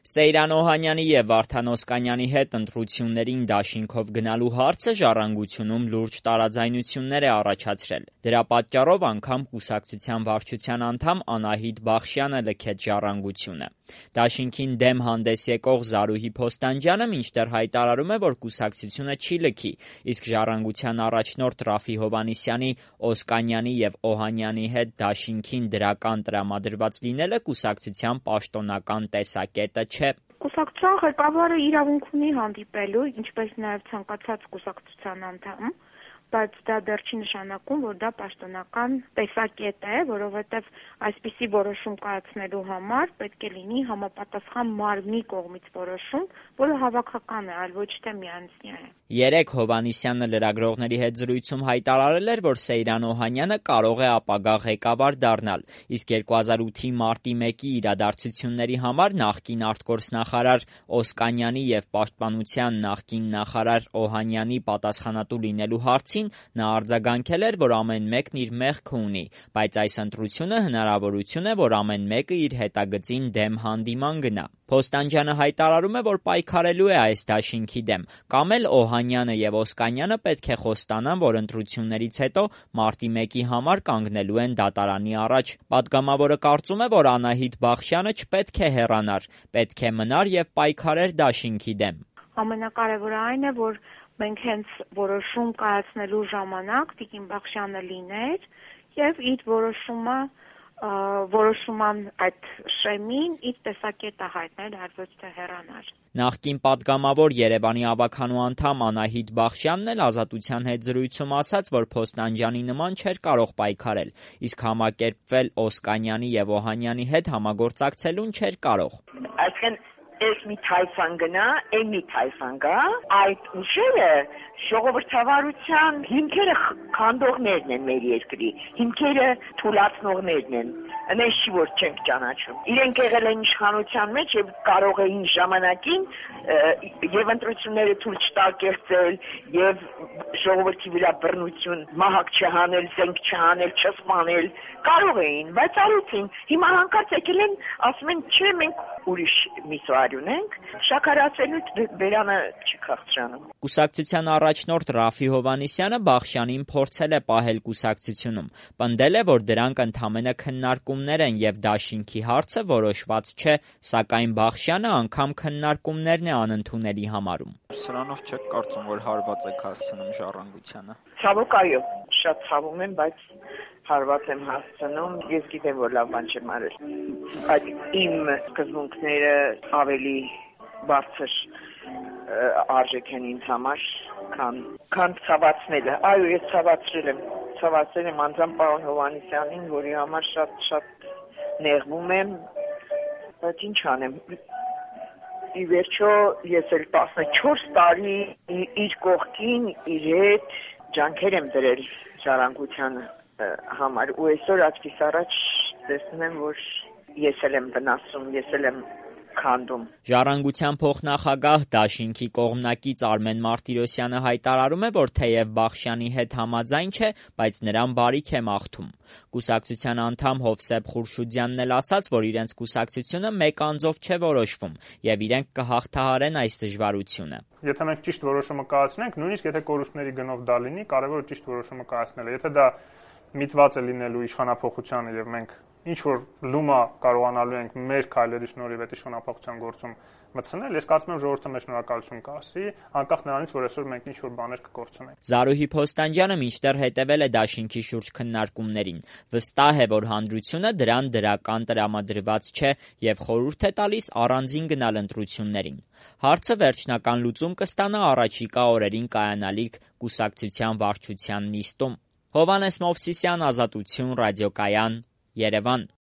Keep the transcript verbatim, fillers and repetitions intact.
Սեյրան Օհանյանի և Վարդան Օսկանյանի հետ ընտրություններին դաշինքով գնալու հարցը «Ժառանգությունում» լուրջ տարաձայնություններ է առաջացրել։ Դրա պատճառով անգամ կուսակցության վարչության անդամ Անահիտ Բախշյանը լքեց «Ժառանգությունը»։ Դաշինքին դեմ հանդես եկող Զարուհի Փոստանջյանը մինչդեռ հայտարարում է, որ կուսակցությունը չի լքի, իսկ «Ժառանգության» առաջնորդ Րաֆֆի Հովհաննիսյանի, Օսկանյանի և Օհանյանի հետ դաշինքին դրական տրամադրված լինելը կուսակցության պաշտոնական տեսակետը չէ։ Կուսակցության ղեկավարը իրավունք ունի հանդիպելու, ինչպես նաև ցանկացած կուսակցության անդամ, բայց դա դեռ չի նշանակում, որ դա պաշտոնական տեսակետ է, որովհետև այսպիսի որոշում կայացնելու համար պետք է լինի համապատասխան մարմնի կողմից որոշում, որը հավաքական է, այլ ոչ թե միանձնյա։ Երեկ Հովհաննիսյանը լրագրողների հետ զրույցում հայտարարել էր, որ Սեյրան Օհանյանը կարող է ապագա ղեկավար դառնալ, իսկ երկու հազար ութի մարտի մեկի իրադարձությունների համար նախկին արտգործնախարար Օսկանյանի և Պաշտպանության նախկին նախարար Օհանյանի պատասխանատու լինելու հարցին նա արձագանքել էր, որ ամեն մեկն իր մեղքը ունի, բայց այս ընտրությունը հնարավորություն է, որ ամեն մեկը իր հետագծին դեմ հանդիման գնա։ Փոստանջյանը հայտարարում է, որ պայքարելու է այս դաշինքի դեմ, կամ էլ Օհանյանը և Օսկանյանը պետք է խոստանան, որ ընտրություններից հետո մարտի մեկի համար կանգնելու են դատարանի առաջ։ Պատգամավորը կարծում է, որ Անահիտ Բախշյանը չպետք է հեռանար, պետք է մնար և պայքարեր դաշինքի դեմ։ Ամենակարևորը այն է, որ մենք հենց որոշում կայացնելու ժամանակ Տիկին Բախշյանը լիներ և իր որոշումը որոշման այդ շեմին իր տեսակետը հայտնել, այլ ոչ թե հեռանար։ Նախկին պատգամավոր Երևանի ավագանու անդամ Անահիտ Բախշյանն էլ Ազատության հետ զրույցում ասաց, որ Փոստանջյանի նման չէր կարող պայքարել, իսկ համակերպվել Օսկանյանի և Օհանյանի հետ համագործակցելուն չէր կարող։ Այսինքն Ես մի թայֆան գնա, այն մի թայֆան գա, այդ ուժերը ժողովրդավարության հիմքերը քանդողներն են մեր երկրի, հիմքերը թուլացնողներն են, այնպես չի որ չենք ճանաչում։ Իրենք եղել են իշխանության մեջ եւ կարող էին ժամանակին եւ ընտրությունները թույլ չտակերծել եւ ժողովրդի վրա բռնություն, մահակ չհանել, զենք չհանել, չսպանել, կարող էին, բայց արեցին։ Հիմա հանկարծ եկել են, ասում են, չէ, մենք ուրիշ միսուար ունենք, շաքարացելու բերանը չի քաղցրանում։ Կուսակցության առաջնորդ Րաֆֆի Հովհաննիսյանը Բախշյանին փորձել է պահել կուսակցությունում, պնդել է, որ դրանք ընդամենը քննարկումներ են եւ դաշինքի հարցը որոշված չէ, սակայն Բախշյանը անգամ քննարկումներն է անընդունելի համարում։ Սրանով չեք կարծում, որ հարված եք հասցնում Ժառանգությանը։ Ցավոք այո, շատ ցավում եմ, բայց հարված եմ հասցնում, ես գիտեմ, որ լավ բան չեմ արել։ Այդ իմ սկզբունքները ավելի բարձր արժեք են ինձ համար, քան քան ցավացնելը։ Այո, ես ցավացրել եմ, ցավացել եմ անձամբ պարոն Հովհաննիսյանին, որի համար շատ-շատ նեղվում եմ, բայց ինչ անեմ։ Ի վերջո ես էլ տասնչորս տարի իր կողքին, իր հետ ջանքեր եմ դրել Ժառանգությանը համար ու այսօր աչքիս առաջ տեսնում եմ, որ ես էլ եմ վնասում, ես էլ եմ քանդում։ Ժառանգության փոխնախագահ դաշինքի կողմնակից Արմեն Մարտիրոսյանը հայտարարում է, որ թեև Բախշյանի հետ համաձայն չէ, բայց նրան բարիք է մաղթում։ Կուսակցության անդամ Հովսեփ Խուրշուդյանն էլ ասաց, որ իրենց կուսակցությունը մեկ անձով չէ որոշվում եւ իրենք կհաղթահարեն այս դժվարությունը։ Եթե մենք ճիշտ որոշումը կայացնենք, նույնիսկ եթե կորուստների գնով դա լինի, կարևորը ճիշտ որոշումը կայացնելը։ Եթե դա միտված է լինելու իշխանափոխությանը եւ մենք ինչ որ լումա կարողանալու ենք մեր քայլերի շնորհիվ այդ իշխանափոխության գործում մտցնել, ես կարծում եմ ժողովուրդը մեզ շնորհակալություն կասի, անկախ նրանից, որ այսօր մենք ինչ որ բաներ կկորցնենք։ Զարուհի Փոստանջյանը մինչդեռ հետևել է դաշինքի շուրջ քննարկումներին։ Վստահ է, որ հանրությունը դրան դրական տրամադրված չէ եւ խորհուրդ է տալիս առանձին գնալ ընտրություններին։ Հարցը վերջնական լուծում կստանա առաջիկա օրերին կայանալիք կուսակցության վարչության նիստում։ Հովհաննես Մովսիսյան, Ազատություն, ռադիոկայան, Երևան։